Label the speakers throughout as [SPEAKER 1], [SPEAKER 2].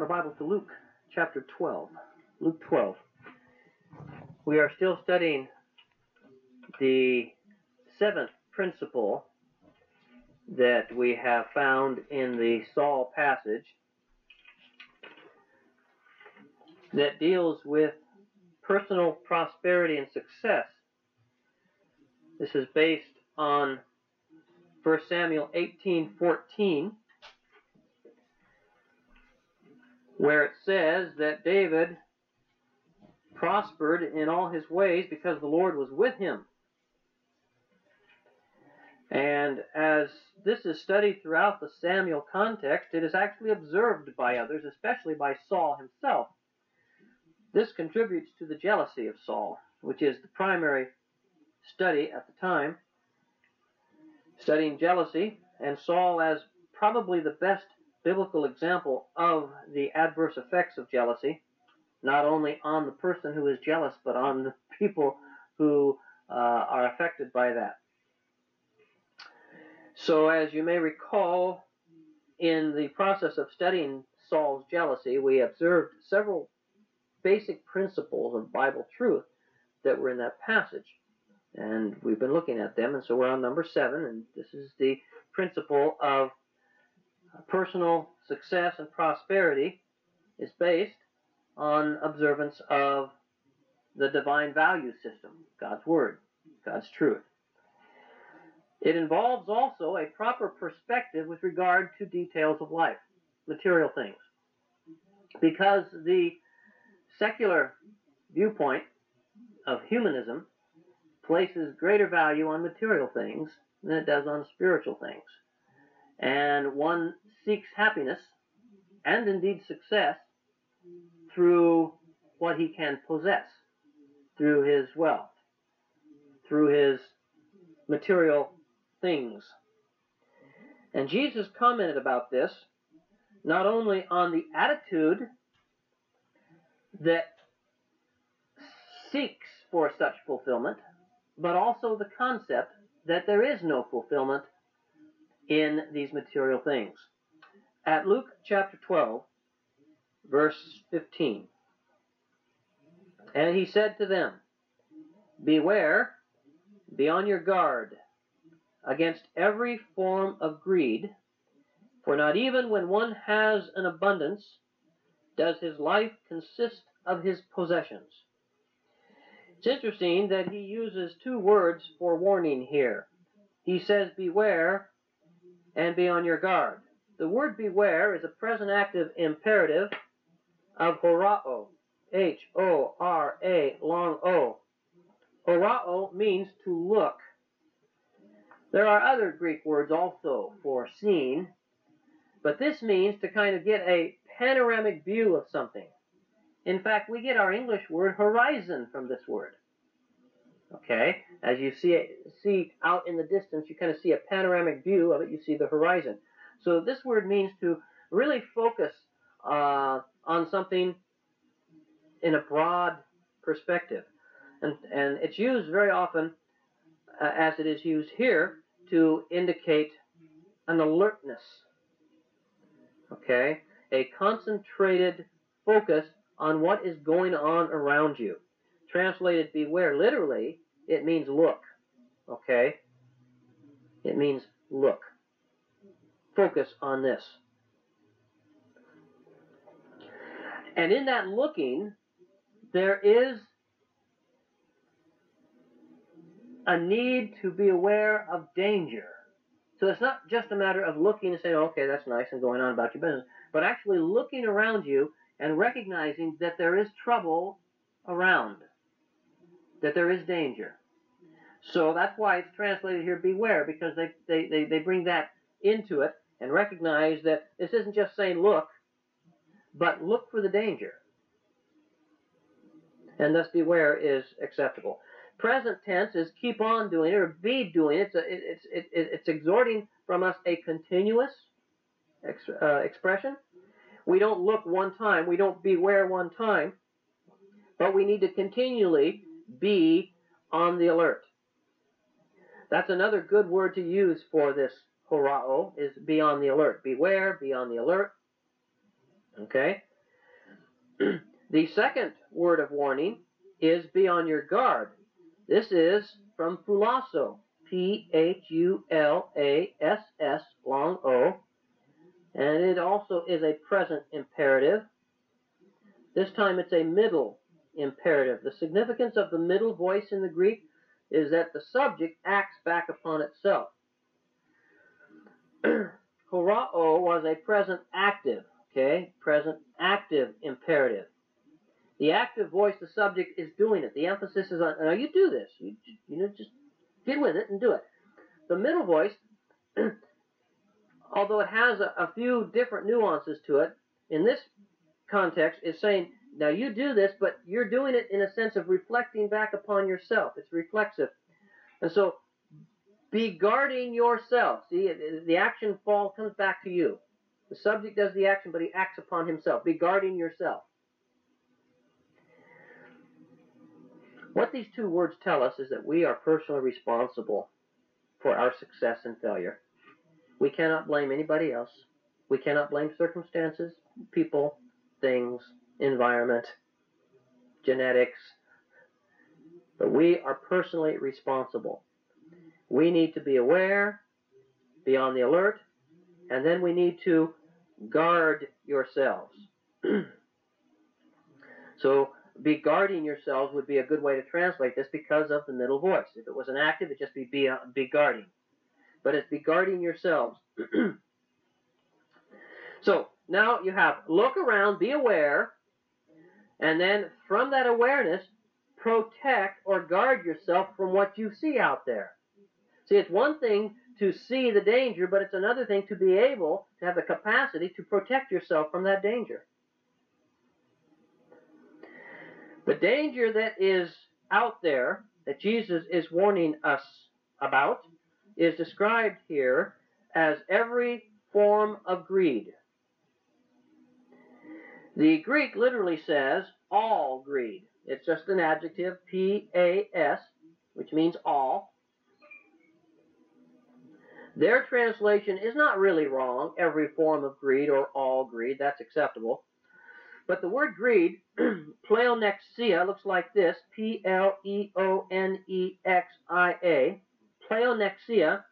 [SPEAKER 1] Open our Bibles to Luke chapter 12. Luke 12. We are still studying the seventh principle that we have found in the Saul passage that deals with personal prosperity and success. This is based on 1 Samuel 18:14, where it says that David prospered in all his ways because the Lord was with him. And as this is studied throughout the Samuel context, it is actually observed by others, especially by Saul himself. This contributes to the jealousy of Saul, which is the primary study at the time, studying jealousy, and Saul as probably the best biblical example of the adverse effects of jealousy, not only on the person who is jealous, but on the people who are affected by that. So as you may recall, in the process of studying Saul's jealousy, we observed several basic principles of Bible truth that were in that passage. And we've been looking at them, and so we're on number 7, and this is the principle of personal success and prosperity is based on observance of the divine value system, God's Word, God's truth. It involves also a proper perspective with regard to details of life, material things, because the secular viewpoint of humanism places greater value on material things than it does on spiritual things. And one seeks happiness, and indeed success, through what he can possess, through his wealth, through his material things. And Jesus commented about this, not only on the attitude that seeks for such fulfillment, but also the concept that there is no fulfillment in these material things. At Luke chapter 12, verse 15, and he said to them, "Beware, be on your guard against every form of greed, for not even when one has an abundance does his life consist of his possessions." It's interesting that he uses two words for warning here. He says, beware and be on your guard. The word beware is a present active imperative of horao, H-O-R-A, long O. Horao means to look. There are other Greek words also for seeing, but this means to kind of get a panoramic view of something. In fact, we get our English word horizon from this word. Okay? As you see out in the distance, you kind of see a panoramic view of it, you see the horizon. So this word means to really focus on something in a broad perspective. And it's used very often, as it is used here, to indicate an alertness. Okay? A concentrated focus on what is going on around you. Translated beware, literally, it means look. Okay? It means look. Focus on this. And in that looking, there is a need to be aware of danger. So it's not just a matter of looking and saying, okay, that's nice, and going on about your business, but actually looking around you and recognizing that there is trouble around, that there is danger. So that's why it's translated here, beware, because they bring that into it and recognize that this isn't just saying look, but look for the danger. And thus beware is acceptable. Present tense is keep on doing it or be doing it. It's exhorting from us a continuous expression. We don't look one time. We don't beware one time. But we need to continually be on the alert. That's another good word to use for this horao, is be on the alert. Beware, be on the alert. Okay? The second word of warning is be on your guard. This is from phulasso, P-H-U-L-A-S-S, long O, and it also is a present imperative. This time it's a middle imperative. The significance of the middle voice in the Greek is that the subject acts back upon itself. Horao was a present active, okay? Present active imperative. The active voice, the subject is doing it. The emphasis is on, now you do this. You just get with it and do it. The middle voice, although it has a few different nuances to it, in this context is saying, now you do this, but you're doing it in a sense of reflecting back upon yourself. It's reflexive. And so, be guarding yourself. See, the action comes back to you. The subject does the action, but he acts upon himself. Be guarding yourself. What these two words tell us is that we are personally responsible for our success and failure. We cannot blame anybody else. We cannot blame circumstances, people, things, environment, genetics. But we are personally responsible. We need to be aware, be on the alert, and then we need to guard yourselves. So, be guarding yourselves would be a good way to translate this because of the middle voice. If it was an active, it'd just be guarding. But it's be guarding yourselves. So, now you have look around, be aware, and then from that awareness, protect or guard yourself from what you see out there. See, it's one thing to see the danger, but it's another thing to be able to have the capacity to protect yourself from that danger. The danger that is out there, that Jesus is warning us about, is described here as every form of greed. The Greek literally says all greed. It's just an adjective, P-A-S, which means all. Their translation is not really wrong, every form of greed or all greed. That's acceptable. But the word greed, pleonexia, looks like this, P-L-E-O-N-E-X-I-A. Pleonexia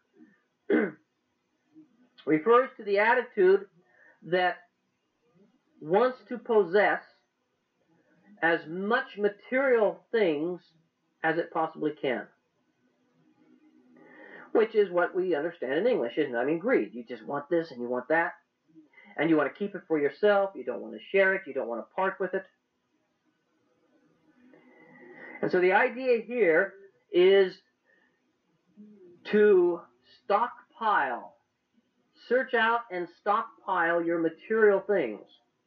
[SPEAKER 1] refers to the attitude that wants to possess as much material things as it possibly can. Which is what we understand in English, isn't it? I mean, greed. You just want this and you want that. And you want to keep it for yourself. You don't want to share it. You don't want to part with it. And so the idea here is to stockpile. Search out and stockpile your material things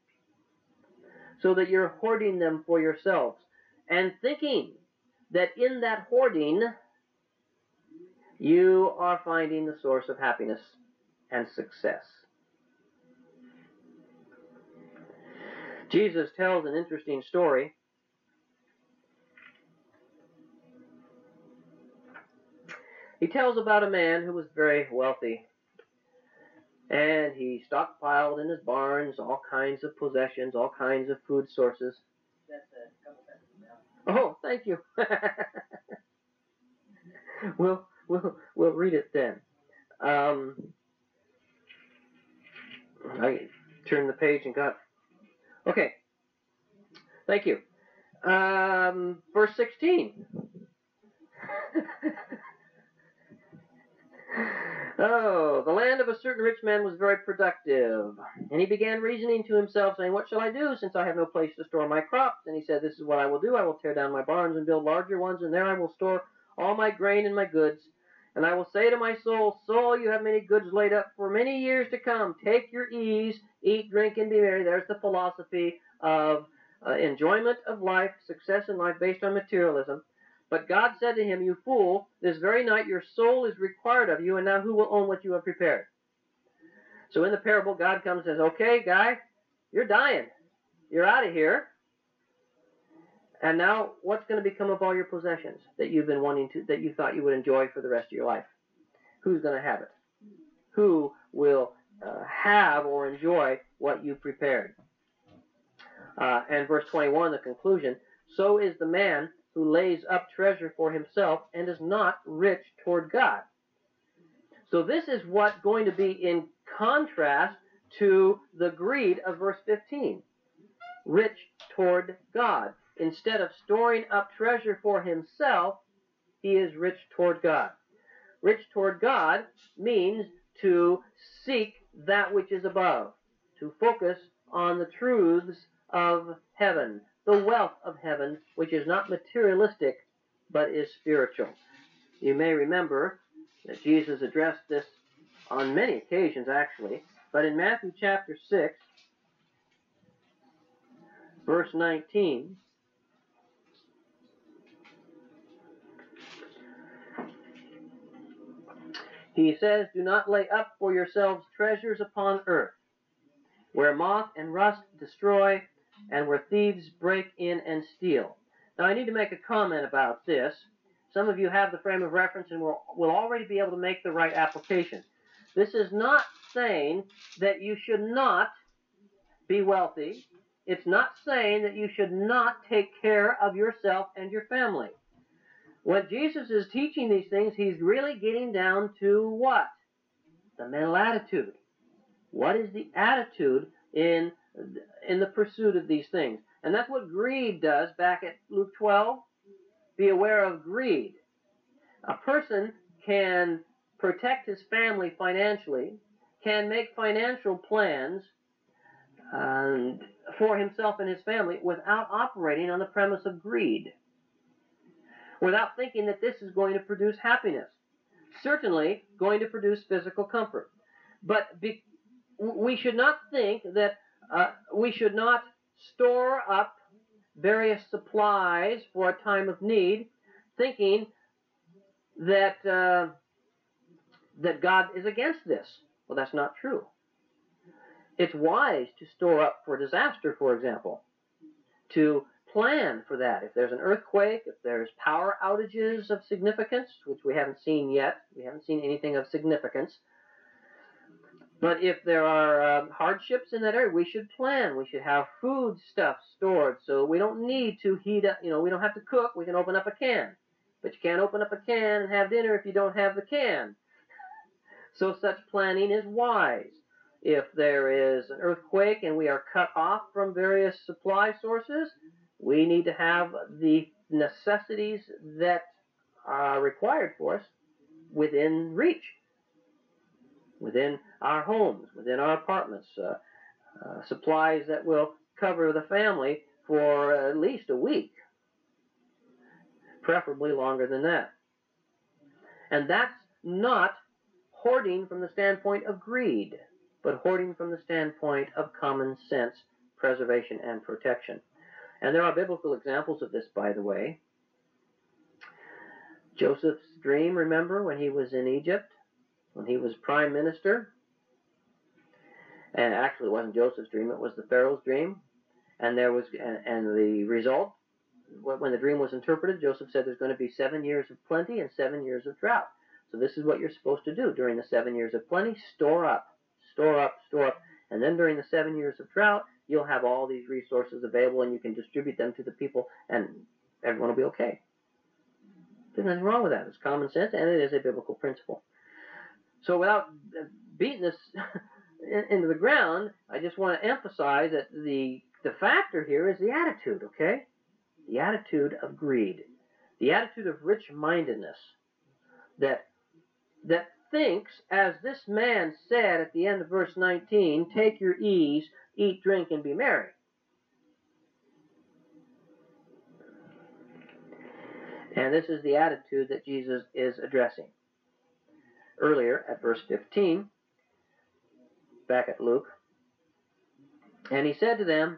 [SPEAKER 1] so that you're hoarding them for yourselves. And thinking that in that hoarding, you are finding the source of happiness and success. Jesus tells an interesting story. He tells about a man who was very wealthy. And he stockpiled in his barns all kinds of possessions, all kinds of food sources. That's a couple sentences now. Oh, thank you. We'll read it then. I turned the page and got... Okay. Thank you. Verse 16. Oh, the land of a certain rich man was very productive. And he began reasoning to himself, saying, what shall I do, since I have no place to store my crops? And he said, this is what I will do. I will tear down my barns and build larger ones, and there I will store all my grain and my goods. And I will say to my soul, soul, you have many goods laid up for many years to come. Take your ease, eat, drink, and be merry. There's the philosophy of enjoyment of life, success in life based on materialism. But God said to him, you fool, this very night your soul is required of you, and now who will own what you have prepared? So in the parable, God comes and says, okay, guy, you're dying. You're out of here. And now what's going to become of all your possessions that you've been wanting to, that you thought you would enjoy for the rest of your life? Who's going to have it? Who will have or enjoy what you prepared? And verse 21, the conclusion, so is the man who lays up treasure for himself and is not rich toward God. So this is what's going to be in contrast to the greed of verse 15. Rich toward God. Instead of storing up treasure for himself, he is rich toward God. Rich toward God means to seek that which is above, to focus on the truths of heaven, the wealth of heaven, which is not materialistic, but is spiritual. You may remember that Jesus addressed this on many occasions, actually, but in Matthew chapter 6, verse 19, he says, do not lay up for yourselves treasures upon earth, where moth and rust destroy, and where thieves break in and steal. Now, I need to make a comment about this. Some of you have the frame of reference and will already be able to make the right application. This is not saying that you should not be wealthy. It's not saying that you should not take care of yourself and your family. When Jesus is teaching these things, he's really getting down to what? The mental attitude. What is the attitude in the pursuit of these things? And that's what greed does back at Luke 12. Be aware of greed. A person can protect his family financially, can make financial plans for himself and his family without operating on the premise of greed, without thinking that this is going to produce happiness. Certainly going to produce physical comfort. But we should not think that we should not store up various supplies for a time of need, thinking that that God is against this. Well, that's not true. It's wise to store up for disaster, for example, to plan for that. If there's an earthquake, if there's power outages of significance, which we haven't seen yet, we haven't seen anything of significance. But if there are hardships in that area, we should plan. We should have food stuff stored so we don't need to heat up. We don't have to cook. We can open up a can. But you can't open up a can and have dinner if you don't have the can. So such planning is wise. If there is an earthquake and we are cut off from various supply sources, we need to have the necessities that are required for us within reach, within our homes, within our apartments, supplies that will cover the family for at least a week, preferably longer than that. And that's not hoarding from the standpoint of greed, but hoarding from the standpoint of common sense, preservation, and protection. And there are biblical examples of this, by the way. Joseph's dream, remember, when he was in Egypt, when he was prime minister? And actually it wasn't Joseph's dream, it was the Pharaoh's dream. And the result, when the dream was interpreted, Joseph said there's going to be 7 years of plenty and 7 years of drought. So this is what you're supposed to do during the 7 years of plenty: store up, store up, store up. And then during the 7 years of drought, you'll have all these resources available and you can distribute them to the people and everyone will be okay. There's nothing wrong with that. It's common sense and it is a biblical principle. So without beating this into the ground, I just want to emphasize that the factor here is the attitude, okay? The attitude of greed. The attitude of rich-mindedness that thinks, as this man said at the end of verse 19, take your ease, eat, drink, and be merry. And this is the attitude that Jesus is addressing. Earlier at verse 15, back at Luke, and he said to them,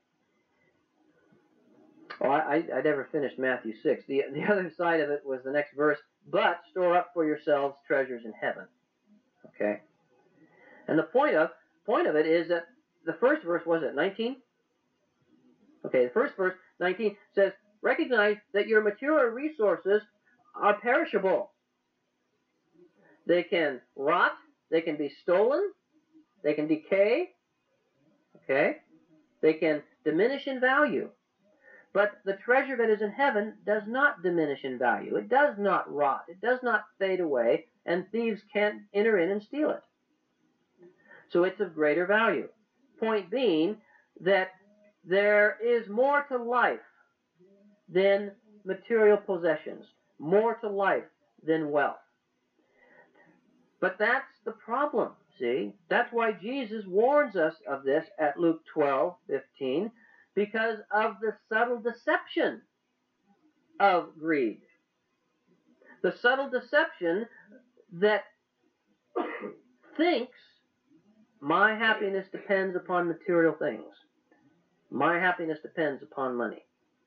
[SPEAKER 1] I never finished Matthew 6. The other side of it was the next verse, but store up for yourselves treasures in heaven. Okay? And the point of it is that the first verse, was it 19? Okay, the first verse, 19, says, recognize that your material resources are perishable. They can rot, they can be stolen, they can decay, okay? They can diminish in value. But the treasure that is in heaven does not diminish in value. It does not rot. It does not fade away, and thieves can't enter in and steal it. So it's of greater value. Point being that there is more to life than material possessions, more to life than wealth. But that's the problem, see? That's why Jesus warns us of this at Luke 12:15, because of the subtle deception of greed. The subtle deception that thinks my happiness depends upon material things. My happiness depends upon money.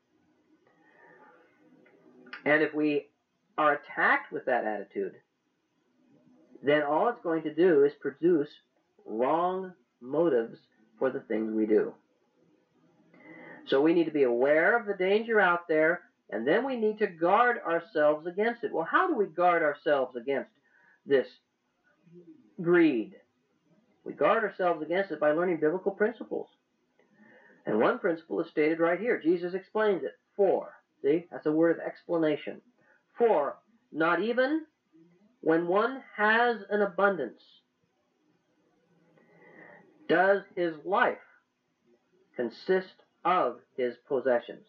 [SPEAKER 1] And if we are attacked with that attitude, then all it's going to do is produce wrong motives for the things we do. So we need to be aware of the danger out there, and then we need to guard ourselves against it. Well, how do we guard ourselves against this greed? We guard ourselves against it by learning biblical principles. And one principle is stated right here. Jesus explains it. For, see, that's a word of explanation. For, not even when one has an abundance, does his life consist of his possessions.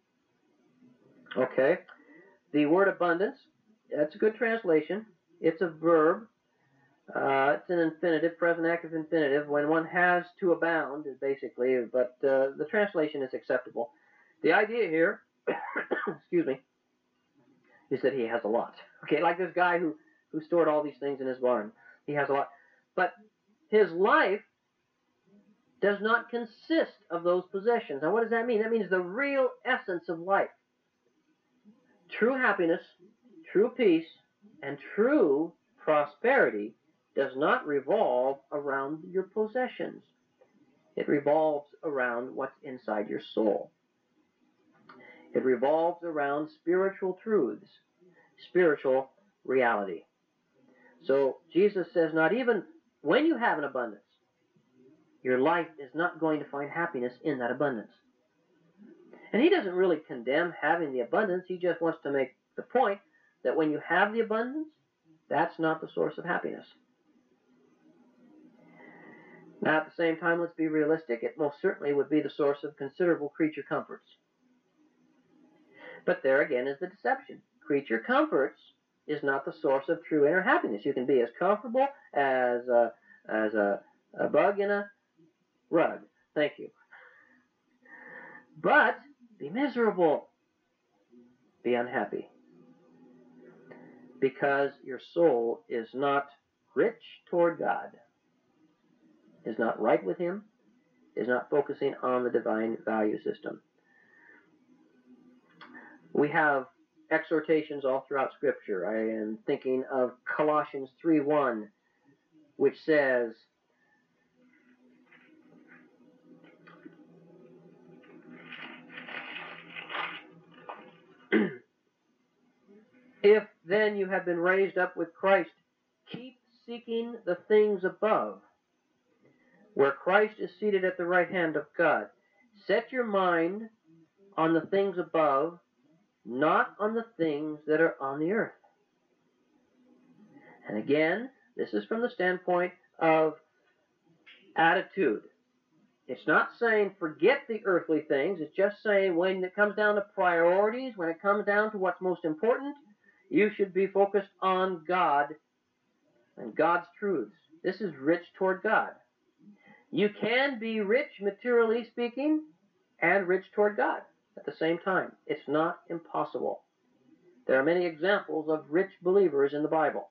[SPEAKER 1] Okay, the word abundance, that's a good translation. It's a verb. It's an infinitive, present active infinitive. When one has to abound, basically, but the translation is acceptable. The idea here, excuse me, is that he has a lot. Okay, like this guy who stored all these things in his barn. He has a lot. But his life does not consist of those possessions. Now, what does that mean? That means the real essence of life. True happiness, true peace, and true prosperity does not revolve around your possessions. It revolves around what's inside your soul. It revolves around spiritual truths, spiritual reality. So Jesus says not even when you have an abundance, your life is not going to find happiness in that abundance. And he doesn't really condemn having the abundance. He just wants to make the point that when you have the abundance, that's not the source of happiness. Now, at the same time, let's be realistic. It most certainly would be the source of considerable creature comforts. But there again is the deception. Creature comforts is not the source of true inner happiness. You can be as comfortable as a bug in a rug. Thank you. But be miserable. Be unhappy. Because your soul is not rich toward God, is not right with Him, is not focusing on the divine value system. We have exhortations all throughout Scripture. I am thinking of Colossians 3:1, which says, if then you have been raised up with Christ, keep seeking the things above, where Christ is seated at the right hand of God. Set your mind on the things above, not on the things that are on the earth. And again, this is from the standpoint of attitude. It's not saying forget the earthly things. It's just saying when it comes down to priorities, when it comes down to what's most important, you should be focused on God and God's truths. This is rich toward God. You can be rich, materially speaking, and rich toward God at the same time. It's not impossible. There are many examples of rich believers in the Bible.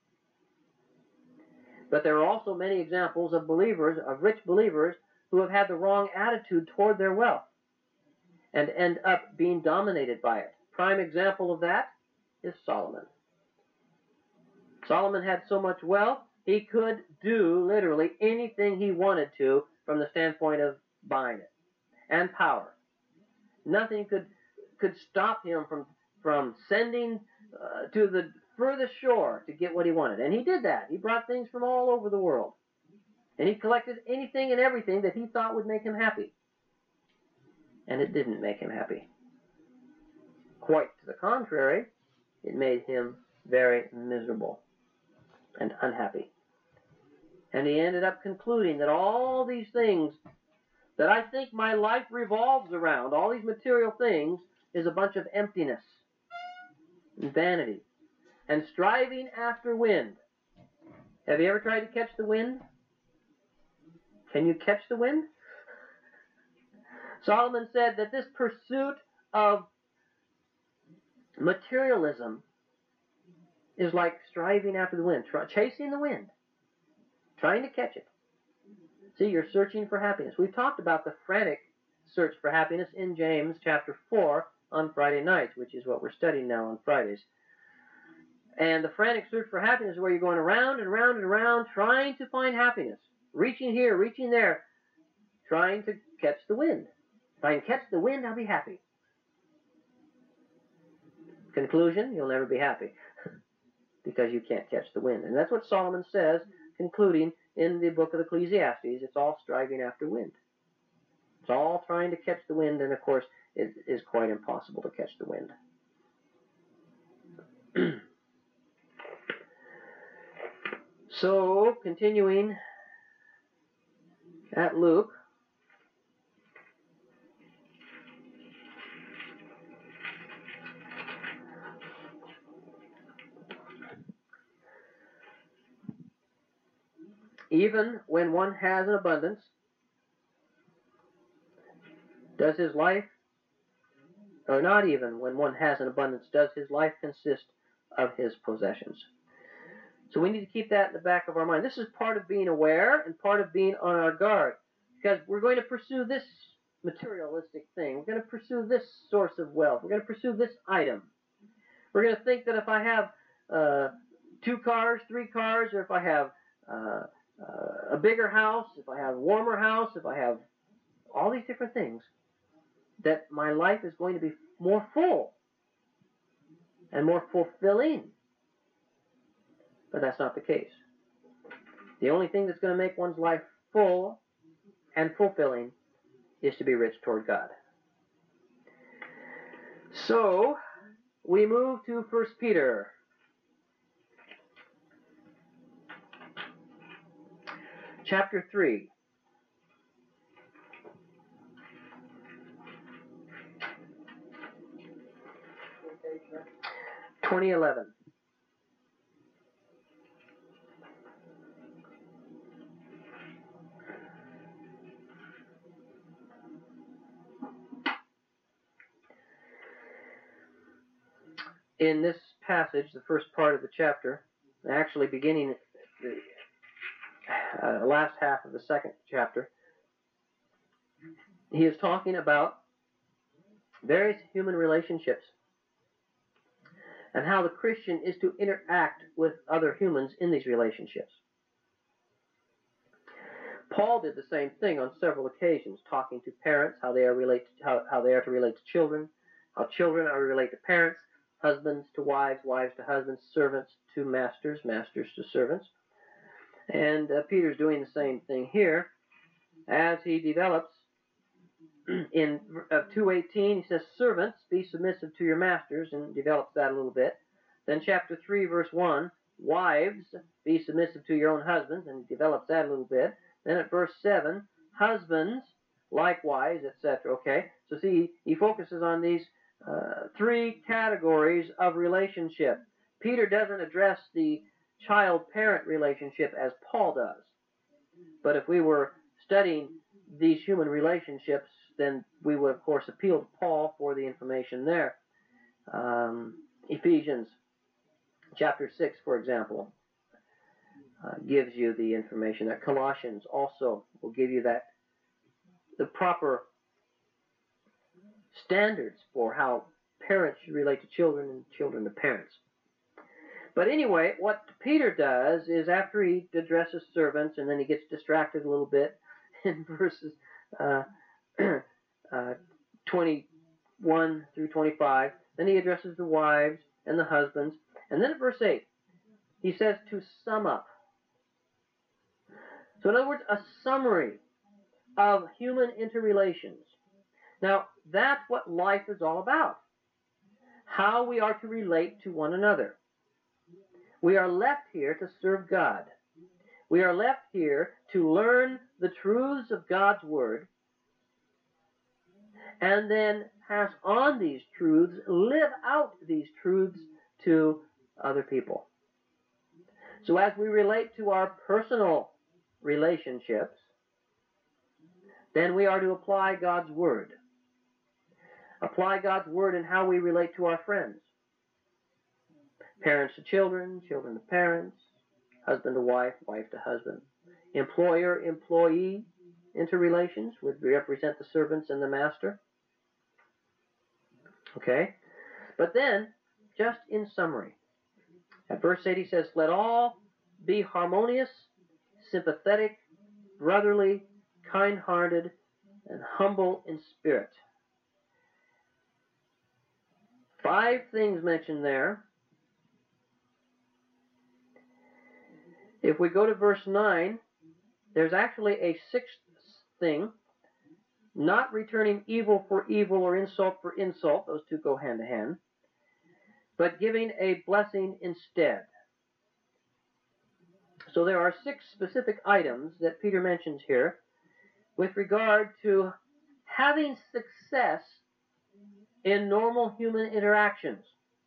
[SPEAKER 1] But there are also many examples of believers, of rich believers, who have had the wrong attitude toward their wealth and end up being dominated by it. Prime example of that is Solomon. Solomon had so much wealth, he could do literally anything he wanted to from the standpoint of buying it. And power. Nothing could stop him from sending to the furthest shore to get what he wanted. And he did that. He brought things from all over the world. And he collected anything and everything that he thought would make him happy. And it didn't make him happy. Quite to the contrary, it made him very miserable and unhappy. And he ended up concluding that all these things that I think my life revolves around, all these material things, is a bunch of emptiness and vanity and striving after wind. Have you ever tried to catch the wind? Can you catch the wind? Solomon said that this pursuit of materialism is like striving after the wind, chasing the wind, trying to catch it. See, you're searching for happiness. We've talked about the frantic search for happiness in James chapter 4 on Friday nights, which is what we're studying now on Fridays. And the frantic search for happiness is where you're going around and around and around trying to find happiness. Reaching here, reaching there, trying to catch the wind. If I can catch the wind, I'll be happy. Conclusion, you'll never be happy because you can't catch the wind. And that's what Solomon says, concluding in the book of Ecclesiastes. It's all striving after wind. It's all trying to catch the wind, and of course, it is quite impossible to catch the wind. So, continuing at Luke, even when one has an abundance, does his life, or not even when one has an abundance, does his life consist of his possessions? So we need to keep that in the back of our mind. This is part of being aware and part of being on our guard, because we're going to pursue this materialistic thing. We're going to pursue this source of wealth. We're going to pursue this item. We're going to think that if I have 2 cars, 3 cars, or if I have a bigger house, if I have a warmer house, if I have all these different things, that my life is going to be more full and more fulfilling. But that's not the case. The only thing that's going to make one's life full and fulfilling is to be rich toward God. So, we move to 1 Peter. Chapter 3. (2011). 2011. In this passage, the first part of the chapter, actually beginning the last half of the second chapter, he is talking about various human relationships and how the Christian is to interact with other humans in these relationships. Paul did the same thing on several occasions, talking to parents, how they are to relate to children, how children are to relate to parents, husbands to wives, wives to husbands, servants to masters, masters to servants. And Peter's doing the same thing here as he develops in 2:18. He says, servants, be submissive to your masters, and develops that a little bit. Then chapter 3, verse 1, wives, be submissive to your own husbands, and he develops that a little bit. Then at verse 7, husbands, likewise, etc. Okay, so see, he focuses on these 3 categories of relationship. Peter doesn't address the child-parent relationship as Paul does. But if we were studying these human relationships, then we would, of course, appeal to Paul for the information there. Ephesians chapter 6, for example, gives you the information. That Colossians also will give you that, the proper standards for how parents should relate to children and children to parents. But anyway, what Peter does is, after he addresses servants, and then he gets distracted a little bit in verses 21 through 25, then he addresses the wives and the husbands. And then at verse 8, he says to sum up. So in other words, a summary of human interrelations. Now, that's what life is all about. How we are to relate to one another. We are left here to serve God. We are left here to learn the truths of God's Word and then pass on these truths, live out these truths to other people. So as we relate to our personal relationships, then we are to apply God's Word. Apply God's Word in how we relate to our friends. Parents to children, children to parents, husband to wife, wife to husband. Employer, employee interrelations would represent the servants and the master. Okay? But then, just in summary, at verse 8 he says, let all be harmonious, sympathetic, brotherly, kind-hearted, and humble in spirit. 5 things mentioned there. If we go to verse 9, there's actually a 6th thing, not returning evil for evil or insult for insult, those two go hand to hand, but giving a blessing instead. So there are 6 specific items that Peter mentions here with regard to having success in normal human interactions.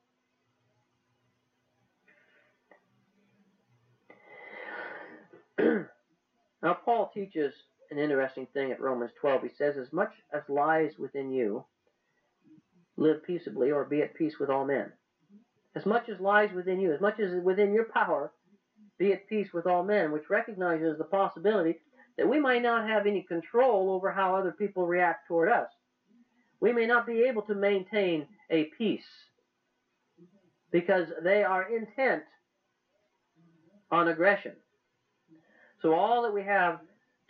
[SPEAKER 1] Now, Paul teaches an interesting thing at Romans 12. He says, as much as lies within you, live peaceably or be at peace with all men. As much as lies within you, as much as is within your power, be at peace with all men, which recognizes the possibility that we might not have any control over how other people react toward us. We may not be able to maintain a peace because they are intent on aggression. So all that we have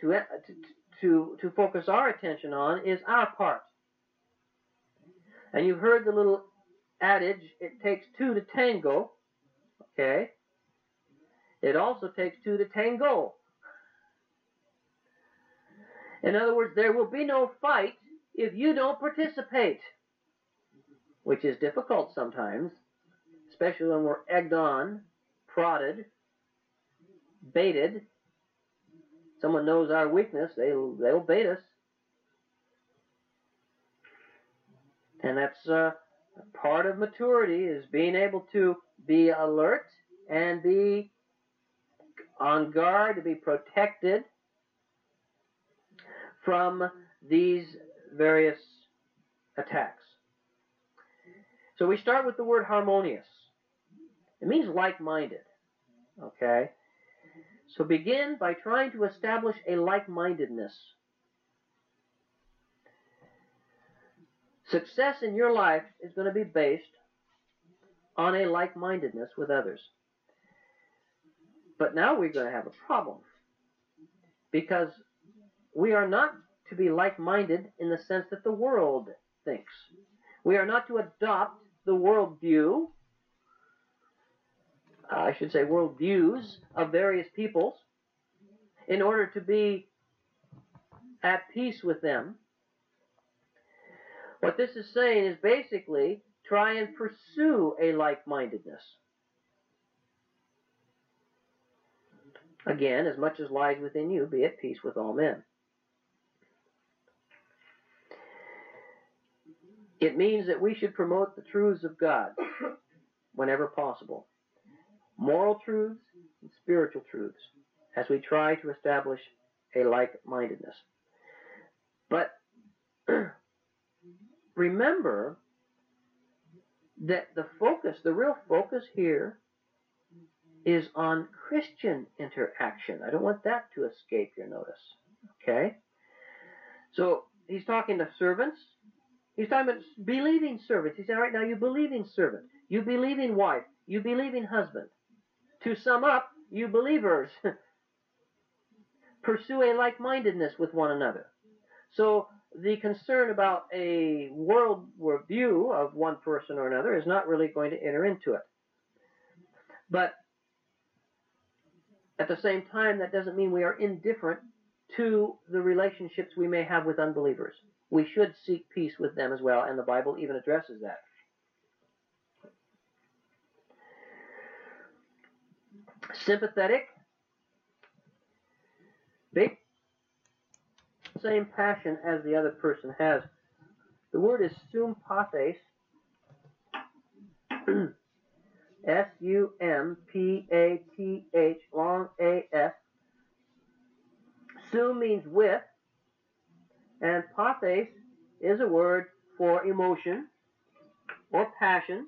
[SPEAKER 1] to focus our attention on is our part. And you've heard the little adage, it takes 2 to tango. Okay? It also takes 2 to tango. In other words, there will be no fight if you don't participate, which is difficult sometimes, especially when we're egged on, prodded, baited. Someone knows our weakness, they'll bait us. And that's part of maturity, is being able to be alert and be on guard, to be protected from these various attacks. So we start with the word harmonious. It means like-minded. Okay? So begin by trying to establish a like-mindedness. Success in your life is going to be based on a like-mindedness with others. But now we're going to have a problem, because we are not to be like-minded in the sense that the world thinks. We are not to adopt the worldview, I should say worldviews of various peoples, in order to be at peace with them. What this is saying is basically try and pursue a like-mindedness. Again, as much as lies within you, be at peace with all men. It means that we should promote the truths of God whenever possible. Moral truths and spiritual truths, as we try to establish a like-mindedness. But remember that the real focus here is on Christian interaction. I don't want that to escape your notice. Okay? So he's talking to servants. He's talking about believing servants. He said, all right, now you believing servant, you believing wife, you believing husband. To sum up, you believers, pursue a like-mindedness with one another. So the concern about a world view of one person or another is not really going to enter into it. But at the same time, that doesn't mean we are indifferent to the relationships we may have with unbelievers. we should seek peace with them as well, and the Bible even addresses that. Sympathetic, big, same passion as the other person has. The word is sympathes, S-U-M-P-A-T-H, long A-S. Sum means with, and pathes is a word for emotion or passion.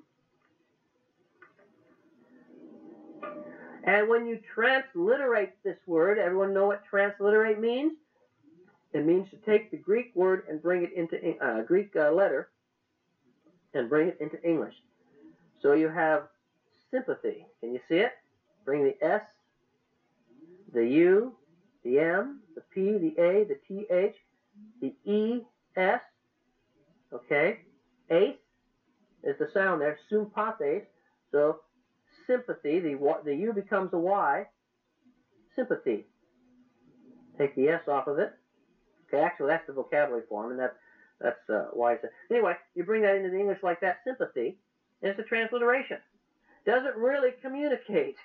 [SPEAKER 1] And when you transliterate this word, everyone know what transliterate means? It means to take the Greek word and bring it into Greek letter and bring it into English. So you have sympathy. Can you see it? Bring the S, the U, the M, the P, the A, the TH, the E, S. Okay? Ace is the sound there. Sympathes. So sympathy, the U becomes a Y. Sympathy. Take the S off of it. Okay, actually that's the vocabulary form, and that's why it's anyway, you bring that into the English like that, sympathy, and it's a transliteration. Doesn't really communicate.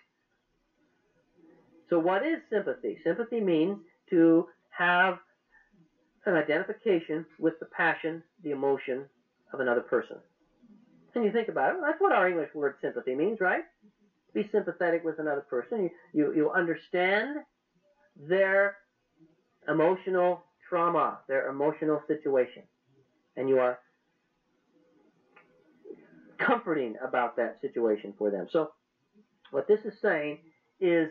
[SPEAKER 1] So what is sympathy? Sympathy means to have an identification with the passion, the emotion of another person. And you think about it, that's what our English word sympathy means, right? Be sympathetic with another person. You understand their emotional trauma, their emotional situation. And you are comforting about that situation for them. So what this is saying is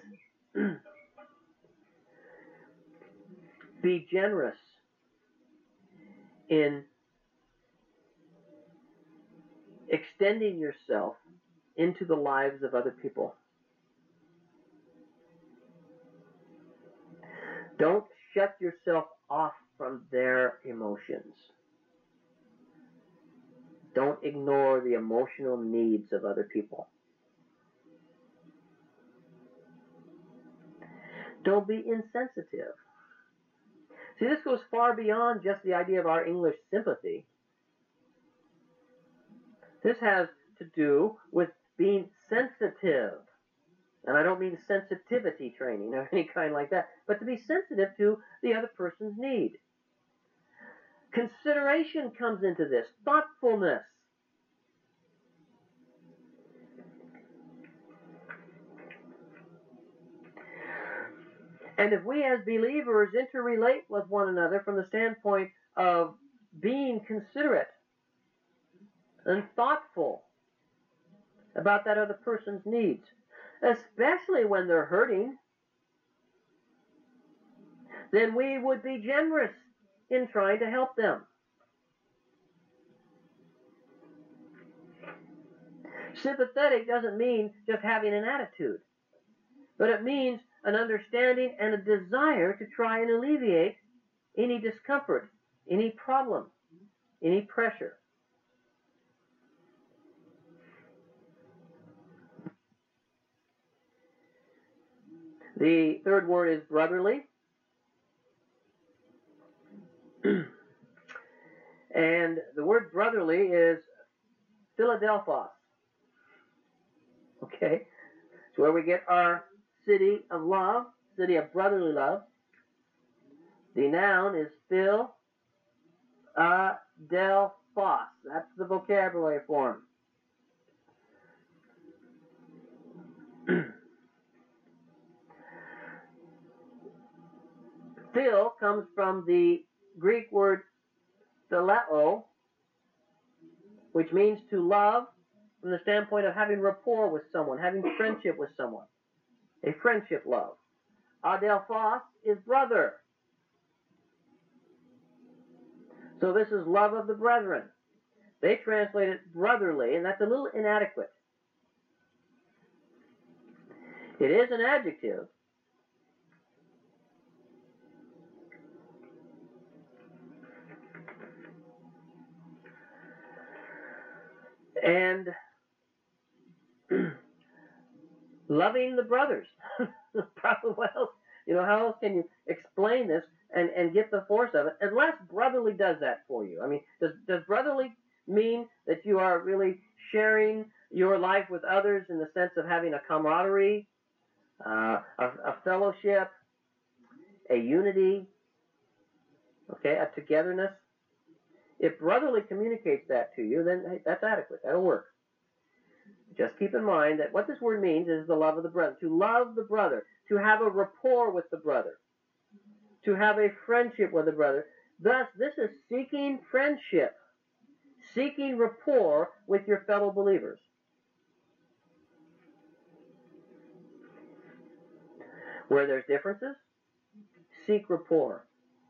[SPEAKER 1] be generous in extending yourself into the lives of other people. Don't shut yourself off from their emotions. Don't ignore the emotional needs of other people. Don't be insensitive. See, this goes far beyond just the idea of our English sympathy. This has to do with being sensitive. And I don't mean sensitivity training or any kind like that, but to be sensitive to the other person's need. Consideration comes into this, thoughtfulness. And if we as believers interrelate with one another from the standpoint of being considerate and thoughtful about that other person's needs, especially when they're hurting, then we would be generous in trying to help them. Sympathetic doesn't mean just having an attitude, but it means an understanding and a desire to try and alleviate any discomfort, any problem, any pressure. The third word is brotherly. And the word brotherly is Philadelphos. Okay? It's where we get our city of love, city of brotherly love. The noun is Philadelphos. That's the vocabulary form. Phil comes from the Greek word phileo, which means to love from the standpoint of having rapport with someone, having friendship with someone. A friendship love. Adelphos is brother. So this is love of the brethren. They translate it brotherly, and that's a little inadequate. It is an adjective. And loving the brothers. Probably what else? How else can you explain this and get the force of it, unless brotherly does that for you. I mean, does brotherly mean that you are really sharing your life with others in the sense of having a camaraderie, a fellowship, a unity, okay, a togetherness? If brotherly communicates that to you, then hey, that's adequate. That'll work. Just keep in mind that what this word means is the love of the brother. To love the brother, to have a rapport with the brother, to have a friendship with the brother. Thus, this is seeking friendship, seeking rapport with your fellow believers. Where there's differences, seek rapport.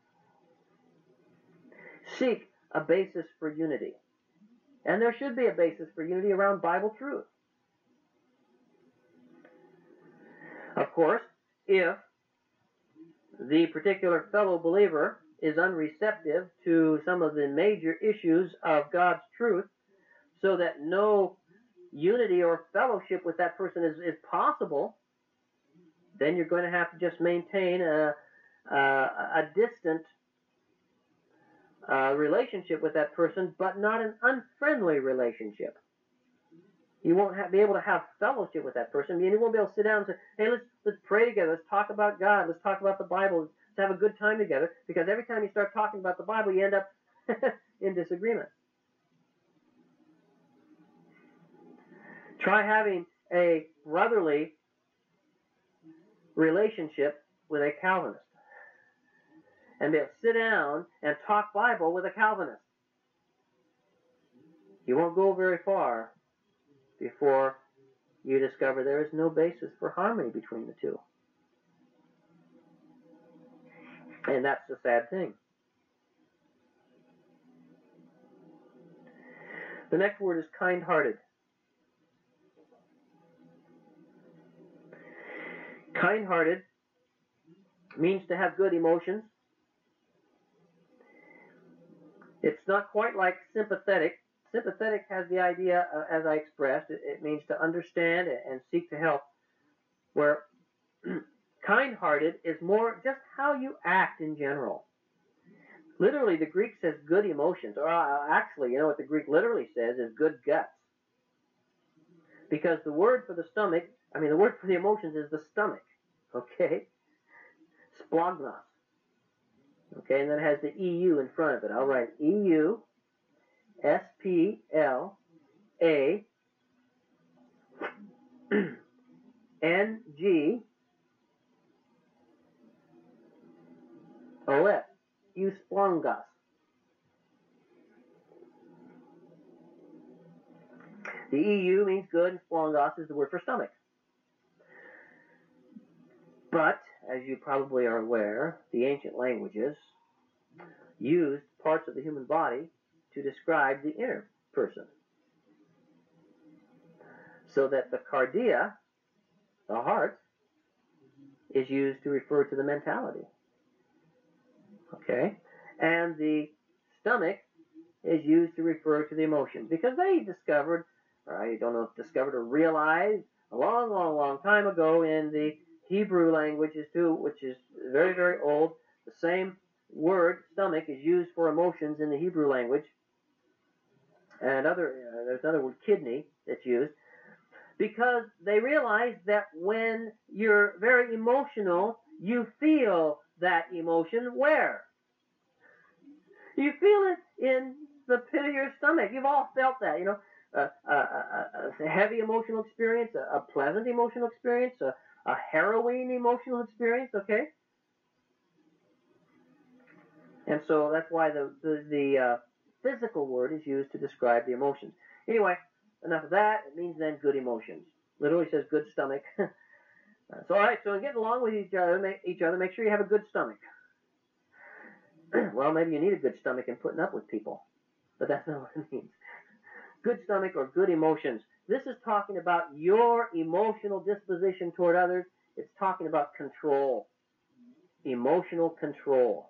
[SPEAKER 1] Seek a basis for unity. And there should be a basis for unity around Bible truth. Of course, if the particular fellow believer is unreceptive to some of the major issues of God's truth, so that no unity or fellowship with that person is possible, then you're going to have to just maintain a distant relationship with that person, but not an unfriendly relationship. You won't be able to have fellowship with that person. You won't be able to sit down and say, hey, let's pray together. Let's talk about God. Let's talk about the Bible. Let's have a good time together. Because every time you start talking about the Bible, you end up in disagreement. Try having a brotherly relationship with a Calvinist. And be able to sit down and talk Bible with a Calvinist. You won't go very far before you discover there is no basis for harmony between the two. And that's the sad thing. The next word is kind-hearted. Kind-hearted means to have good emotions. It's not quite like sympathetic. Sympathetic has the idea, as I expressed, it means to understand and seek to help, where kind-hearted is more just how you act in general. Literally, the Greek says good emotions, or actually, you know what the Greek literally says is good guts. Because the word for the stomach, the word for the emotions is the stomach, okay? Splagnos. Okay, and then it has the EU in front of it. I'll write EU, S-P-L-A, N-G, O-S, eusplongos. The EU means good, and splongos is the word for stomach. But, as you probably are aware, the ancient languages used parts of the human body to describe the inner person. So that the cardia, the heart, is used to refer to the mentality. Okay? And the stomach is used to refer to the emotions. Because they discovered, or I don't know if discovered or realized, a long, long, long time ago in the Hebrew languages too, which is very, very old, the same word, stomach, is used for emotions in the Hebrew language. And there's another word, kidney, that's used. Because they realized that when you're very emotional, you feel that emotion where? You feel it in the pit of your stomach. You've all felt that, a heavy emotional experience, a pleasant emotional experience, a harrowing emotional experience, okay? And so that's why the physical word is used to describe the emotions. Anyway, enough of that. It means then good emotions. Literally says good stomach. So, all right, so in getting along with each other, make sure you have a good stomach. Well, maybe you need a good stomach in putting up with people, but that's not what it means. Good stomach or good emotions. This is talking about your emotional disposition toward others. It's talking about control, emotional control.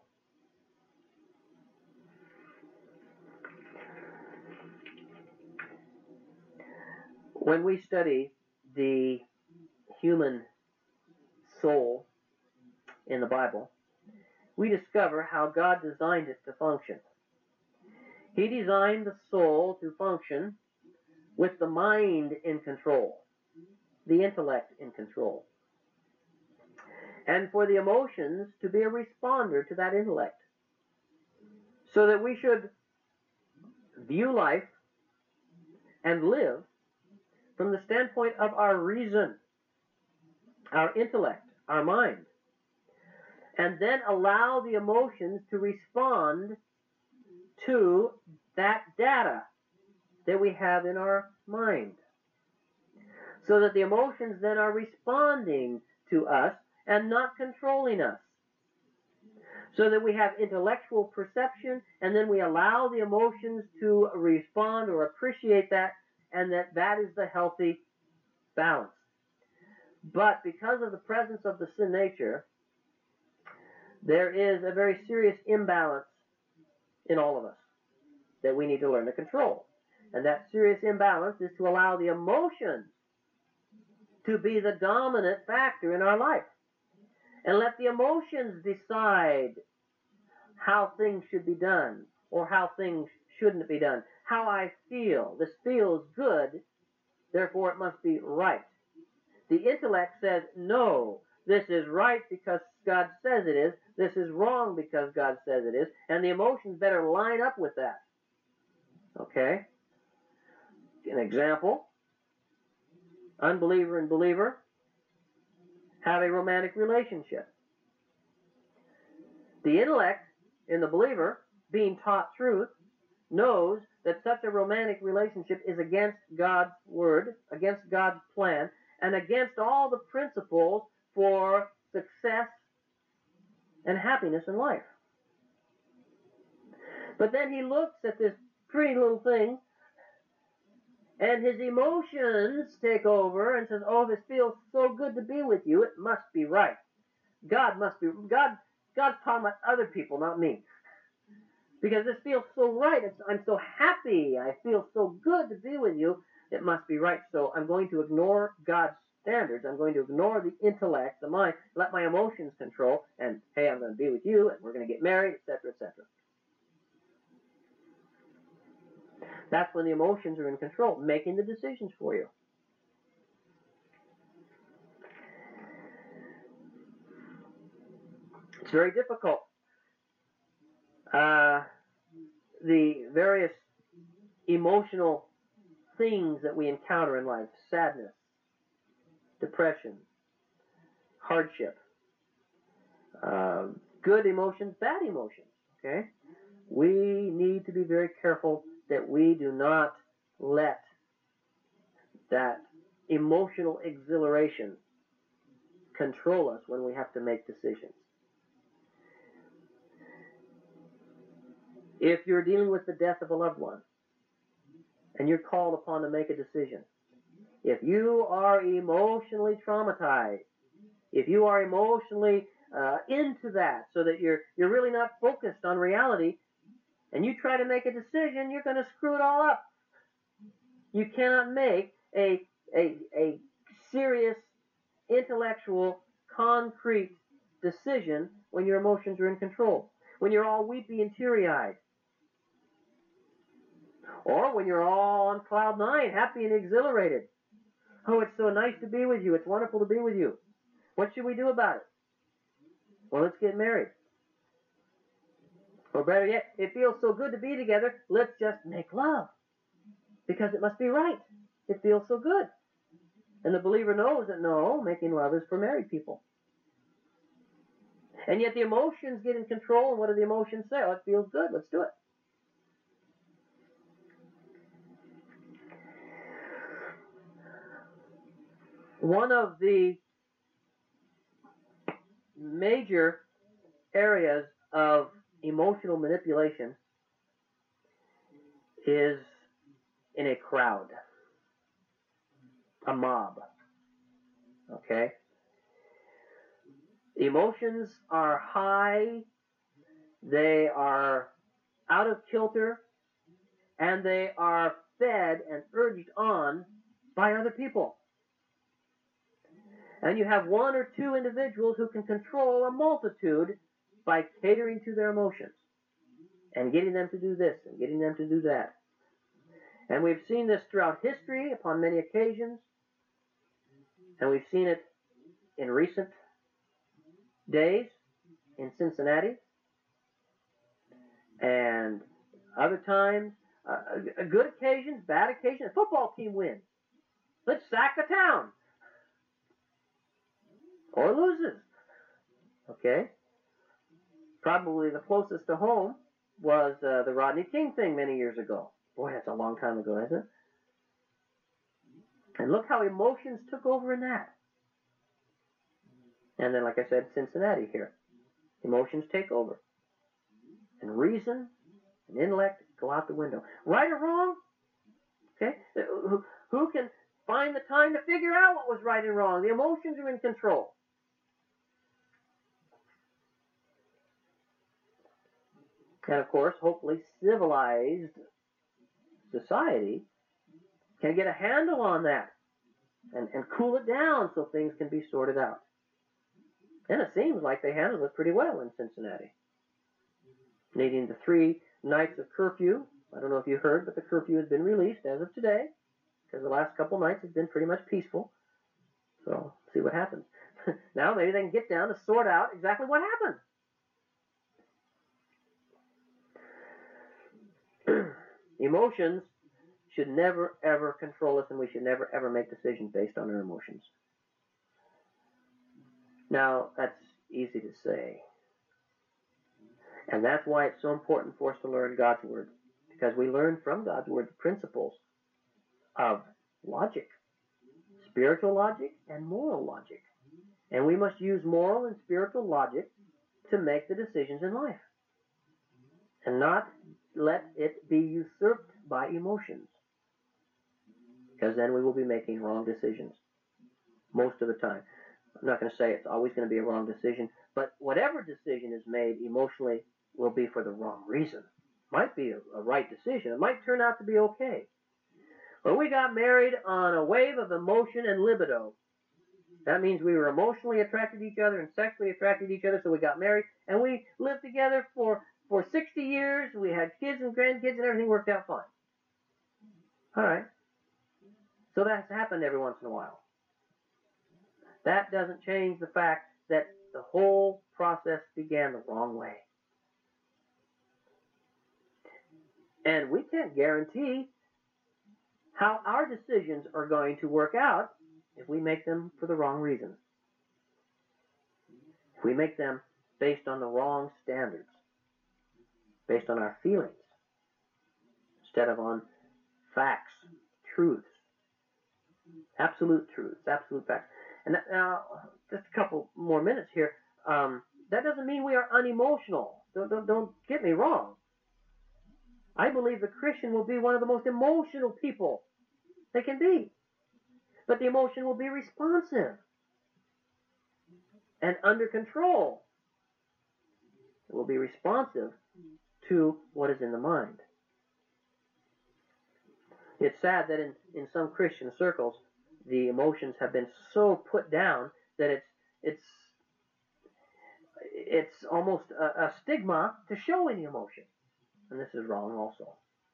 [SPEAKER 1] When we study the human soul in the Bible, we discover how God designed it to function. He designed the soul to function with the mind in control, the intellect in control, and for the emotions to be a responder to that intellect, so that we should view life and live from the standpoint of our reason, our intellect, our mind, and then allow the emotions to respond to that data that we have in our mind, so that the emotions then are responding to us and not controlling us, so that we have intellectual perception, and then we allow the emotions to respond or appreciate that, and that is the healthy balance. But because of the presence of the sin nature, there is a very serious imbalance in all of us that we need to learn to control. And that serious imbalance is to allow the emotions to be the dominant factor in our life. And let the emotions decide how things should be done or how things shouldn't be done. How I feel. This feels good, therefore it must be right. The intellect says, no, this is right because God says it is. This is wrong because God says it is. And the emotions better line up with that. Okay? An example. Unbeliever and believer have a romantic relationship. The intellect in the believer, being taught truth, knows that such a romantic relationship is against God's word, against God's plan, and against all the principles for success and happiness in life. But then he looks at this pretty little thing, and his emotions take over and says, oh, this feels so good to be with you, it must be right. God's talking about other people, not me. Because this feels so right. I'm so happy. I feel so good to be with you. It must be right. So I'm going to ignore God's standards. I'm going to ignore the intellect, the mind, let my emotions control, and hey, I'm going to be with you, and we're going to get married, etc., etc. That's when the emotions are in control, making the decisions for you. It's very difficult. The various emotional things that we encounter in life, sadness, depression, hardship, good emotions, bad emotions, okay? We need to be very careful that we do not let that emotional exhilaration control us when we have to make decisions. If you're dealing with the death of a loved one and you're called upon to make a decision, if you are emotionally traumatized, if you are emotionally into that so that you're really not focused on reality, and you try to make a decision, you're going to screw it all up. You cannot make a serious, intellectual, concrete decision when your emotions are in control. When you're all weepy and teary-eyed. Or when you're all on cloud nine, happy and exhilarated. Oh, it's so nice to be with you. It's wonderful to be with you. What should we do about it? Well, let's get married. Or better yet, it feels so good to be together, let's just make love. Because it must be right. It feels so good. And the believer knows that no, making love is for married people. And yet the emotions get in control, and what do the emotions say? Oh, it feels good, let's do it. One of the major areas of emotional manipulation is in a crowd, a mob. Okay? Emotions are high, they are out of kilter, and they are fed and urged on by other people. And you have one or two individuals who can control a multitude by catering to their emotions and getting them to do this and getting them to do that. And we've seen this throughout history upon many occasions, and we've seen it in recent days in Cincinnati and other times. Good occasions, bad occasions. A football team wins. Let's sack the town. Or loses. Okay? Probably the closest to home was the Rodney King thing many years ago. Boy, that's a long time ago, isn't it? And look how emotions took over in that. And then, like I said, Cincinnati here. Emotions take over. And reason and intellect go out the window. Right or wrong? Okay? Who can find the time to figure out what was right and wrong? The emotions are in control. And of course, hopefully, civilized society can get a handle on that and cool it down so things can be sorted out. And it seems like they handled it pretty well in Cincinnati. Needing the 3 nights of curfew. I don't know if you heard, but the curfew has been released as of today, because the last couple nights has been pretty much peaceful. So, see what happens. Now maybe they can get down to sort out exactly what happened. Emotions should never, ever control us, and we should never, ever make decisions based on our emotions. Now, that's easy to say. And that's why it's so important for us to learn God's Word, because we learn from God's Word the principles of logic, spiritual logic and moral logic. And we must use moral and spiritual logic to make the decisions in life, and not let it be usurped by emotions, because then we will be making wrong decisions most of the time. I'm not going to say it's always going to be a wrong decision, but whatever decision is made emotionally will be for the wrong reason. Might be a right decision. It might turn out to be okay. But we got married on a wave of emotion and libido. That means we were emotionally attracted to each other and sexually attracted to each other, so we got married, and we lived together for 60 years. We had kids and grandkids, and everything worked out fine. All right. So that's happened every once in a while. That doesn't change the fact that the whole process began the wrong way. And we can't guarantee how our decisions are going to work out if we make them for the wrong reasons. If we make them based on the wrong standards, based on our feelings, instead of on facts, truths, absolute facts. And now, just a couple more minutes here. That doesn't mean we are unemotional. Don't get me wrong. I believe the Christian will be one of the most emotional people they can be. But the emotion will be responsive and under control. It will be responsive to what is in the mind. It's sad that in some Christian circles, the emotions have been so put down that it's almost a stigma to show any emotion. And this is wrong also.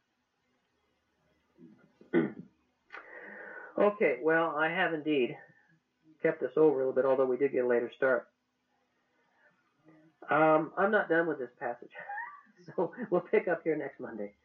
[SPEAKER 1] Okay, well, I have indeed kept us over a little bit, although we did get a later start. I'm not done with this passage, so we'll pick up here next Monday.